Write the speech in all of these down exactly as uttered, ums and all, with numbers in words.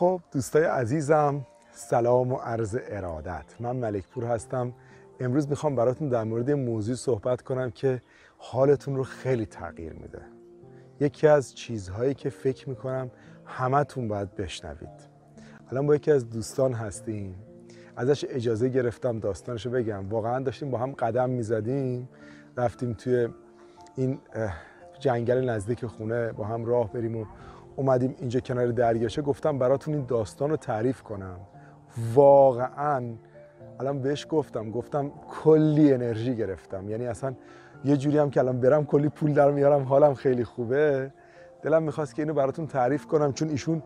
خب دوستای عزیزم، سلام و عرض ارادت. من ملک پور هستم. امروز میخوام براتون در مورد موضوع صحبت کنم که حالتون رو خیلی تغییر میده. یکی از چیزهایی که فکر میکنم همتون باید بشنوید. الان با یکی از دوستان هستیم، ازش اجازه گرفتم داستانشو بگم. واقعا داشتیم با هم قدم میزدیم، رفتیم توی این جنگل نزدیک خونه با هم راه بریم و اومدیم اینجا کنار دریاچه. گفتم براتون این داستان رو تعریف کنم. واقعا الان بهش گفتم گفتم کلی انرژی گرفتم، یعنی اصلا یه جوری هم که الان برم کلی پول در میارم، حالم خیلی خوبه. دلم میخواست که اینو براتون تعریف کنم چون ایشون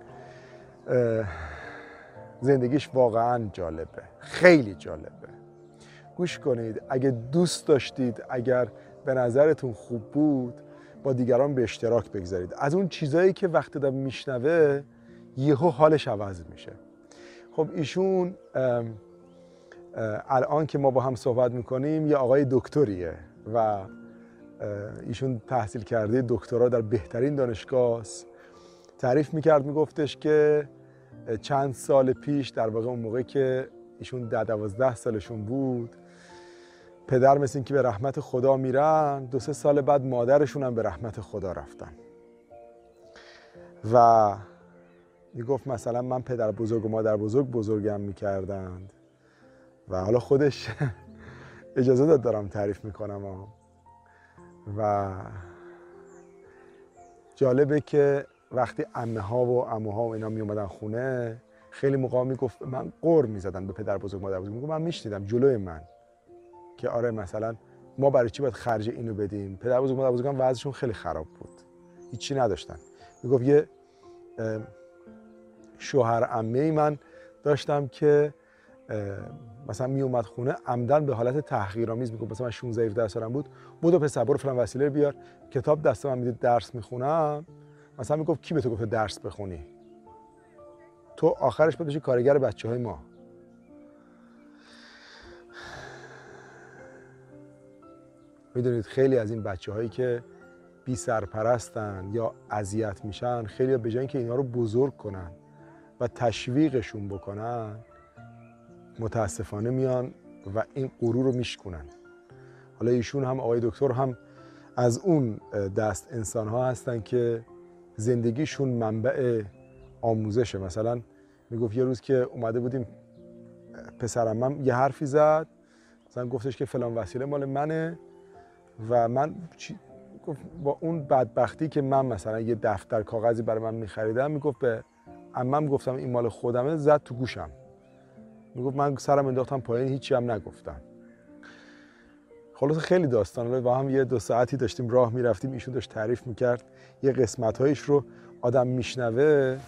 زندگیش واقعا جالبه، خیلی جالبه. گوش کنید، اگه دوست داشتید، اگر به نظرتون خوب بود، با دیگران به اشتراک بگذارید. از اون چیزایی که وقتی آدم میشنوه یهو حالش عوض میشه. خب ایشون الان که ما با هم صحبت میکنیم یه آقای دکتریه و ایشون تحصیل کرده دکترا در بهترین دانشگاه است. تعریف میکرد، میگفتش که چند سال پیش، در واقع اون موقع که ایشون ده دوازده سالشون بود، پدر مثل این که به رحمت خدا میرن، دو سه سال بعد مادرشون هم به رحمت خدا رفتن. و میگفت مثلا من پدر بزرگ و مادر بزرگ بزرگم میکردند و حالا خودش اجازه داد دارم تعریف میکنم. و جالبه که وقتی عمه ها و عموها و اینا می اومدن خونه، خیلی موقع میگفت من قر میزدن به پدر بزرگ مادر بزرگ. میگفت من میشنیدم جلوی من که آره مثلا ما برای چی باید خرج اینو بدیم. پدر بزرگ مادر بزرگم وضعشون خیلی خراب بود، هیچی نداشتن. میگفت یه شوهر عمه من داشتم که مثلا می اومد خونه عمدن به حالت تحقیرآمیز میگفت مثلا من شانزده هفده سالم بود، بودو پسر برو فلان وسیله بیار، کتاب دست من میده درس میخونم. مثلا میگفت کی به تو گفت درس بخونی؟ تو آخرش باید بشی کارگر بچهای ما. میدونید خیلی از این بچه‌هایی که بی سرپرستن یا اذیت میشن، خیلی به جای اینکه اینا رو بزرگ کنن و تشویقشون بکنن، متاسفانه میان و این غرور رو میشکنن. حالا ایشون هم آقای دکتر هم از اون دست انسان‌ها هستن که زندگیشون منبع آموزشه. مثلا میگفت یه روز که اومده بودیم، پسرم یه حرفی زد، مثلا گفتش که فلان وسیله مال منه و من گفت با اون بدبختی که من مثلا یه دفتر کاغذی برای من میخریدم، میگفت به عمم گفتم این مال خودمه، زد تو گوشم. میگفت من سرم انداختم پایین، هیچی هم نگفتم. خلاص خیلی داستانه. با هم یه دو ساعتی داشتیم راه میرفتیم، ایشون داشت تعریف میکرد. یه قسمت‌هایش رو آدم میشنوه،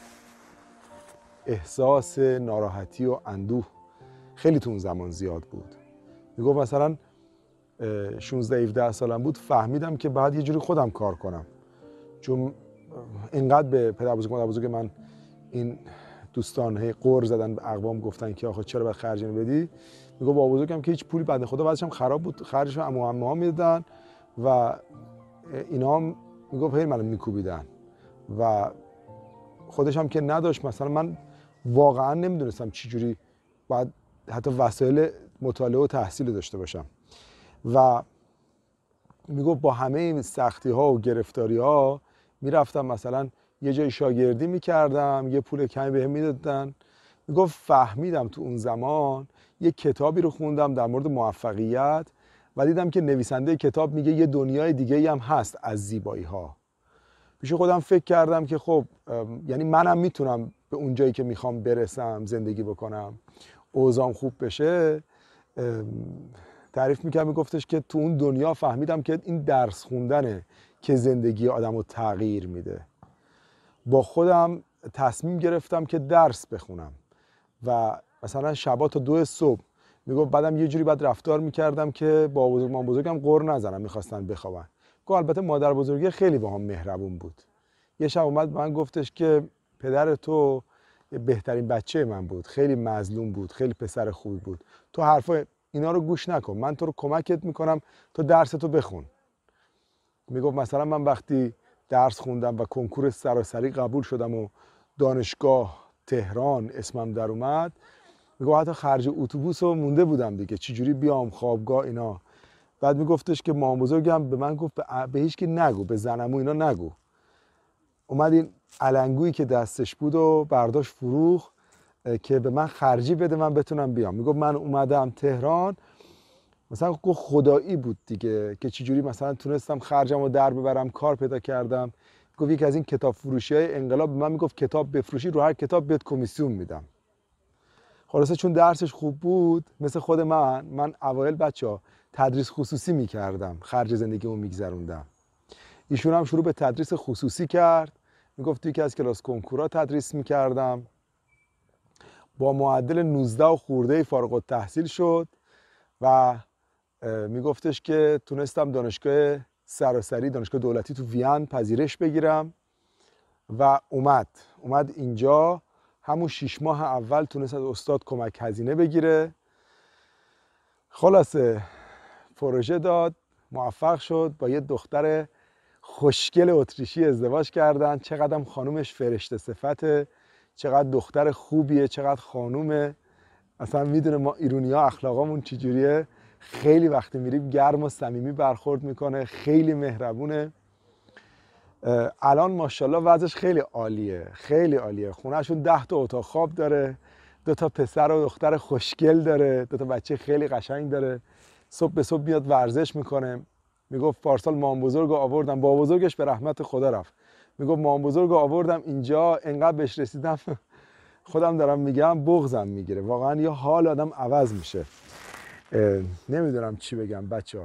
احساس ناراحتی و اندوه خیلی تو اون زمان زیاد بود. میگفت مثلا شانزده هفده سالم بود، فهمیدم که بعد یه جوری خودم کار کنم، چون اینقدر به پدر بزرگ مادر بزرگ من این دوستان هی قر زدن، به اقوام گفتن که آخه چرا باید خرج اینو بدی. میگه بابا بزرگم که هیچ پولی بنده خدا وضعش هم خراب بود، خرجش عمو عمه ها میدادن و اینا هم میگفت هی منو میکوبیدن و خودش هم که نداشت. مثلا من واقعا نمیدونستم چی جوری باید حتی وسایل مطالعه و تحصیل داشته باشم. و میگفت با همه این سختی ها و گرفتاری ها میرفتم مثلا یه جای شاگردی میکردم، یه پول کمی بهم میدادن. میگفت فهمیدم تو اون زمان یه کتابی رو خوندم در مورد موفقیت و دیدم که نویسنده کتاب میگه یه دنیای دیگه‌ای هم هست از زیبایی ها. پیش خودم فکر کردم که خب یعنی منم میتونم به اون جایی که میخوام برسم، زندگی بکنم، اوضاعم خوب بشه. تعریف میکرد، میگفتش که تو اون دنیا فهمیدم که این درس خوندنه که زندگی آدم رو تغییر میده. با خودم تصمیم گرفتم که درس بخونم و مثلا شبا تا دو صبح، میگفت بعدم یه جوری بعد رفتار میکردم که با بزرگ مام بزرگم قر نزنم، میخواستن بخوابن. گفت البته مادر بزرگی خیلی با هم مهربون بود. یه شب اومد من گفتش که پدر تو بهترین بچه من بود، خیلی مظلوم بود، خیلی پسر خوبی بود، تو حرفای اینا رو گوش نکن، من تو رو کمکت میکنم، تو درستو بخون. میگفت مثلا من وقتی درس خوندم و کنکور سراسری قبول شدم و دانشگاه تهران اسمم در اومد، میگه حتی خرج اتوبوس رو مونده بودم دیگه، چجوری بیام خوابگاه اینا. بعد میگفتش که مام بزرگم به من گفت به هیچ کی نگو، به زنمو اینا نگو. اومد این علنگویی که دستش بود و برداشت فروخت که به من خرجی بده من بتونم بیام. میگفت من اومدم تهران، مثلا گفت خدایی بود دیگه که چجوری مثلا تونستم خرجم رو در ببرم، کار پیدا کردم. گفت یکی از این کتاب فروشی های انقلاب به من میگفت کتاب بفروشی، رو هر کتاب بهت کمیسیون میدم. خلاصه چون درسش خوب بود مثل خود من، من اوایل بچه‌ها تدریس خصوصی میکردم، خرج زندگیمو میگذروندم. ایشون هم شروع به تدریس خصوصی کرد، میگفت توی که از کلاس کنکورا تدریس میکردم. با معدل نوزده و خورده فارغ التحصیل شد و میگفتش که تونستم دانشگاه سراسری، دانشگاه دولتی تو وین پذیرش بگیرم و اومد اومد اینجا. همون شیش ماه اول تونست از استاد کمک هزینه بگیره. خلاصه پروژه داد، موفق شد، با یه دختر خوشگل اتریشی ازدواج کردن. چقدر خانومش فرشته صفته، چقدر دختر خوبیه، چقدر خانومه. اصلا میدونه ما ایرونی ها اخلاقامون چجوریه. خیلی وقتی میریم گرم و صمیمی برخورد میکنه، خیلی مهربونه. الان ماشاءالله وضعش خیلی عالیه، خیلی عالیه. خونهشون ده تا اتاق خواب داره، دو تا پسر و دختر خوشگل داره، دو تا بچه خیلی قشنگ داره. صبح به صبح میاد ورزش میکنه. میگفت پارسال مام بزرگ آوردم، با بزرگش به رحمت خدا رفت. میگفت مام بزرگ آوردم اینجا، انقدر بهش رسیدم خودم دارم میگم بغضم میگیره. واقعا یه حال آدم عوض میشه. نمیدونم چی بگم بچه ها.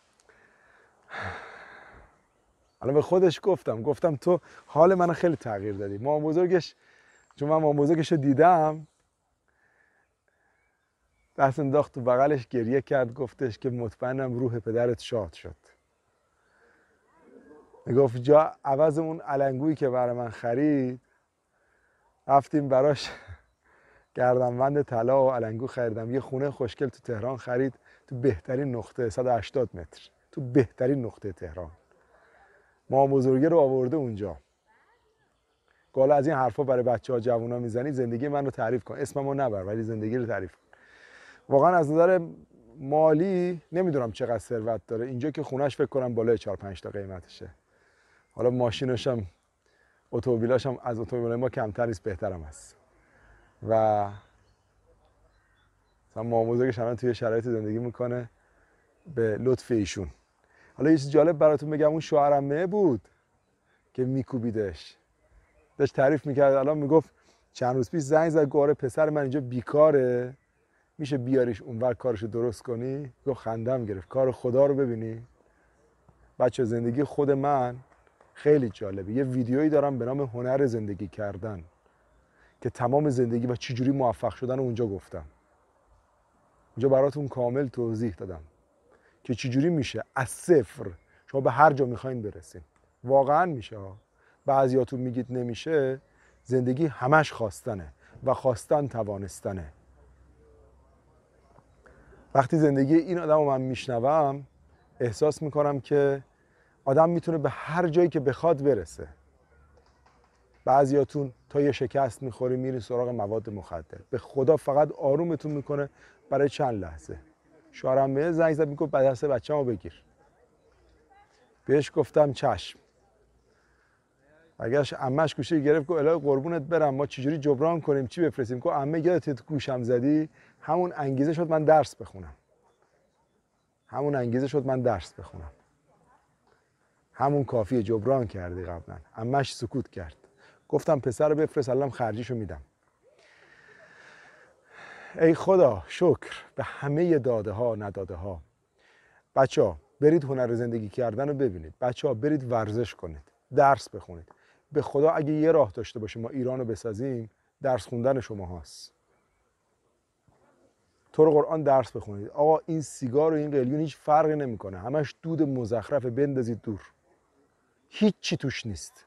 الان به خودش گفتم گفتم تو حال منو خیلی تغییر دادی. مام بزرگش، چون من مام بزرگش رو دیدم، دست انداخت تو بغلش، گریه کرد، گفتش که مطمئنم روح پدرت شاد شد. میگفت جا عوض اون علنگویی که برای من خرید، رفتیم براش گردنبند طلا و علنگو خریدم. یه خونه خوشگل تو تهران خرید، تو بهترین نقطه، صد و هشتاد متر تو بهترین نقطه تهران. مام بزرگه رو آورده اونجا. حالا از این حرفا برای بچه‌ها جوونا میزنی، زندگی من رو تعریف کن، اسممو نبر ولی زندگی رو تعریف کن. واقعا از نظر مالی نمیدونم چقدر ثروت داره اینجا که خونش فکر کنم بالای چهار پنج تا قیمتشه. حالا ماشینش هم اتومبیلاش هم از اتومبیل ما کمتر نیست، بهترم هست. و مثلا مام بزرگش الان توی شرایط زندگی میکنه به لطف ایشون. حالا یه چیز جالب براتون بگم، اون شوهرمه بود که میکوبیدش، داشت تعریف میکرد. الان میگفت چند روز پیش زنگ زد، گفت پسر من اینجا بیکاره، میشه بیاریش اونور کارشو درست کنی؟ گفت خندم گرفت. کار خدا رو ببینی بچه. زندگی خود من خیلی جالبه. یه ویدیویی دارم به نام هنر زندگی کردن که تمام زندگی و چجوری موفق شدن رو اونجا گفتم. اونجا براتون کامل توضیح دادم که چجوری میشه از صفر شما به هر جا میخواین برسین. واقعا میشه ها. بعضیاتون میگید نمیشه. زندگی همش خواستنه و خواستن توانستنه. وقتی زندگی این آدم رو من میشنوم، احساس میکنم که آدم میتونه به هر جایی که بخواد برسه. بعضیاتون تا یه شکست میخوری میری سراغ مواد مخدر، به خدا فقط آرومتون میکنه برای چند لحظه. شوهرم به زنگ زد، میگفت دست بچه‌مو بگیر. بهش گفتم چشم. اگرش عمه‌ش گوشه گرفت، گفت الهی قربونت برم، ما چجوری جبران کنیم، چی بفرستیم؟ گفت عمه یادت گوشم زدی؟ همون انگیزه شد من درس بخونم. همون انگیزه شد من درس بخونم. همون کافیه، جبران کردی قبلا. عمه‌ش سکوت کرد. گفتم پسر رو بفرست، الان خرجیشو میدم. ای خدا شکر به همه داده ها نداده ها. بچه ها برید هنر زندگی کردن رو ببینید. بچه ها برید ورزش کنید، درس بخونید. به خدا اگه یه راه داشته باشه ما ایران رو بسازیم، درس خوندن شما هاست. تو رو قرآن درس بخونید. آقا این سیگار و این قلیون هیچ فرقی نمیکنه، همش دود مزخرفه، بندازید دور. هیچ چی توش نیست.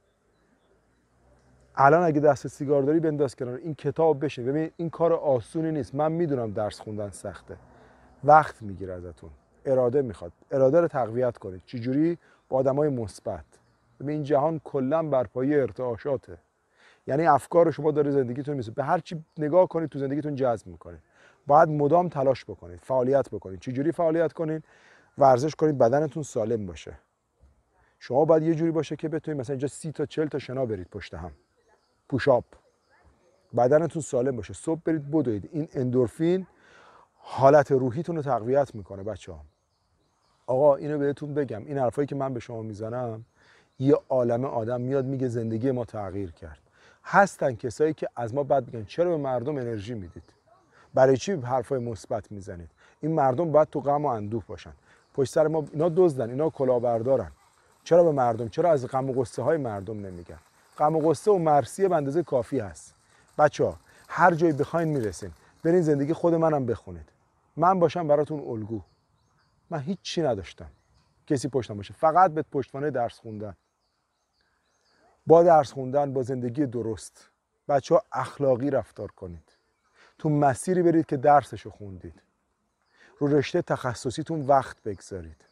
الان اگه دست سیگار داری بنداز کنار، این کتاب بشه. ببین این کار آسونی نیست. من میدونم درس خوندن سخته، وقت میگیره ازتون، اراده میخواد. اراده رو تقویت کنید. چجوری؟ با آدمای مثبت. ببین این جهان کلا بر پایه ارتعاشاته. یعنی افکار شما داره زندگیتون میشه، به هر چی نگاه کنید تو زندگیتون جذب میکنید. باید مدام تلاش بکنید، فعالیت بکنید. چجوری فعالیت کنید؟ ورزش کنید، بدنتون سالم باشه. شما باید یه جوری باشه که بتونید مثلا اینجا سی تا چهل تا شنا برید پشت هم، پوشاپ، بدنتون سالم باشه. صبح برید بدوید. این اندورفین حالت روحیتون رو تقویت میکنه بچه‌ها. آقا اینو بهتون بگم، این حرفایی که من به شما میزنم یه عالمه آدم میاد میگه زندگی ما تغییر کرد. هستن کسایی که از ما بعد میگن چرا به مردم انرژی میدید؟ برای چی حرفای مثبت میزنید؟ این مردم باید تو غم و اندوه باشن. پشت سر ما اینا دزدن، اینا کلاهبردارن. چرا به مردم، چرا از غم و غصه های مردم نمیگن؟ غم و غصه و مرثیه به اندازه کافی هست. بچه‌ها هر جایی بخواید میرسین. برین زندگی خود منم بخونید. من باشم براتون الگو. من هیچ چی نداشتم، کسی پشتم باشه، فقط به پشتوانه درس خوندن. با درس خوندن، با زندگی درست، بچه‌ها اخلاقی رفتار کنید. تو مسیری برید که درسشو خوندید. رو رشته تخصصیتون وقت بگذارید.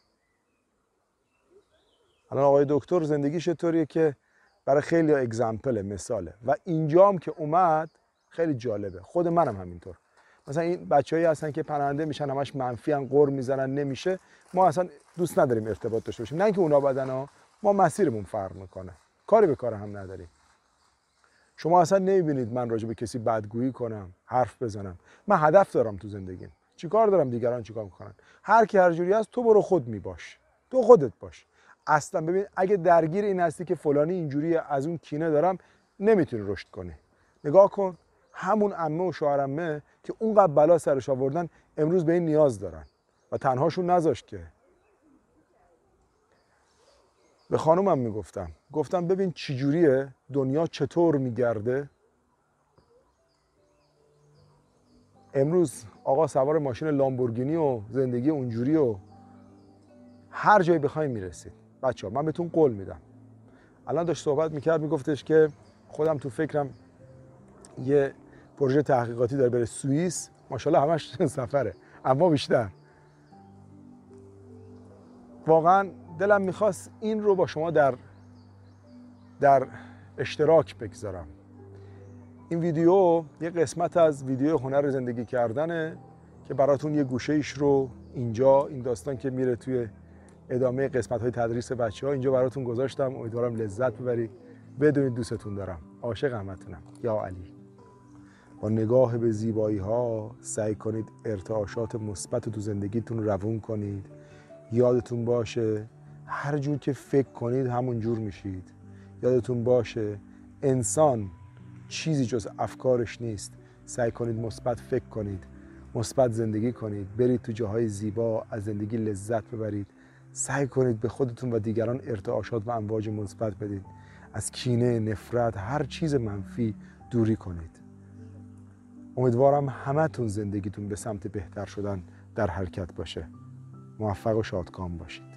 الان آقای دکتر زندگیش طوریه که برای خیلی اگزمپل، مثاله. و اینجام که اومد خیلی جالبه. خود منم همینطور. مثلا این بچه‌هایی هستن که پرنده میشن، همش منفی ان، قر میزنن، نمیشه. ما اصلا دوست نداریم ارتباط داشته باشیم. نه اینکه اونا بدنا، ما مسیرمون فرق میکنه. کاری به کار هم نداریم. شما اصلا نمیبینید من راجع به کسی بدگویی کنم، حرف بزنم. من هدف دارم تو زندگیم. چیکار دارم دیگران چیکار میکنن؟ هر کی هر جوری هست، تو برو خود میباش. تو خودت باش. اصلا ببین اگه درگیر این هستی که فلانی اینجوری، از اون کینه دارم، نمیتونی رشد کنی. نگاه کن همون عمه و شوهرعمه که اونقدر بلا سرش آوردن، امروز به این نیاز دارن و تنهاشون نذاشت که. به خانومم میگفتم، گفتم ببین چی جوریه دنیا، چطور میگرده. امروز آقا سوار ماشین لامبورگینی و زندگی اونجوری و هر جایی بخواید میرسید. بچه‌ها من بهتون قول میدم. الان داشت صحبت میکرد، میگفتش که خودم تو فکرم یه پروژه تحقیقاتی داره بره سوئیس. ماشاءالله همش سفره، اما بیشتر. واقعا دلم میخواست این رو با شما در در اشتراک بگذارم. این ویدیو یه قسمت از ویدیو هنر زندگی کردنه که براتون یه گوشه ایش رو اینجا، این داستان که میره توی ادامه قسمت های تدریس بچه ها، اینجا براتون گذاشتم. امیدوارم لذت ببرید. بدونید دوستتون دارم. عاشق همتونم. یا علی. با نگاه به زیبایی ها سعی کنید ارتعاشات مثبت تو زندگیتون روون کنید. یادتون باشه هر جور که فکر کنید همون جور میشید. یادتون باشه انسان چیزی جز افکارش نیست. سعی کنید مثبت فکر کنید، مثبت زندگی کنید، برید تو جاهای زیبا، از زندگی لذت ببرید. سعی کنید به خودتون و دیگران ارتعاشات و امواج مثبت بدید. از کینه، نفرت، هر چیز منفی دوری کنید. امیدوارم همتون زندگیتون به سمت بهتر شدن در حرکت باشه. موفق و شادکام باشید.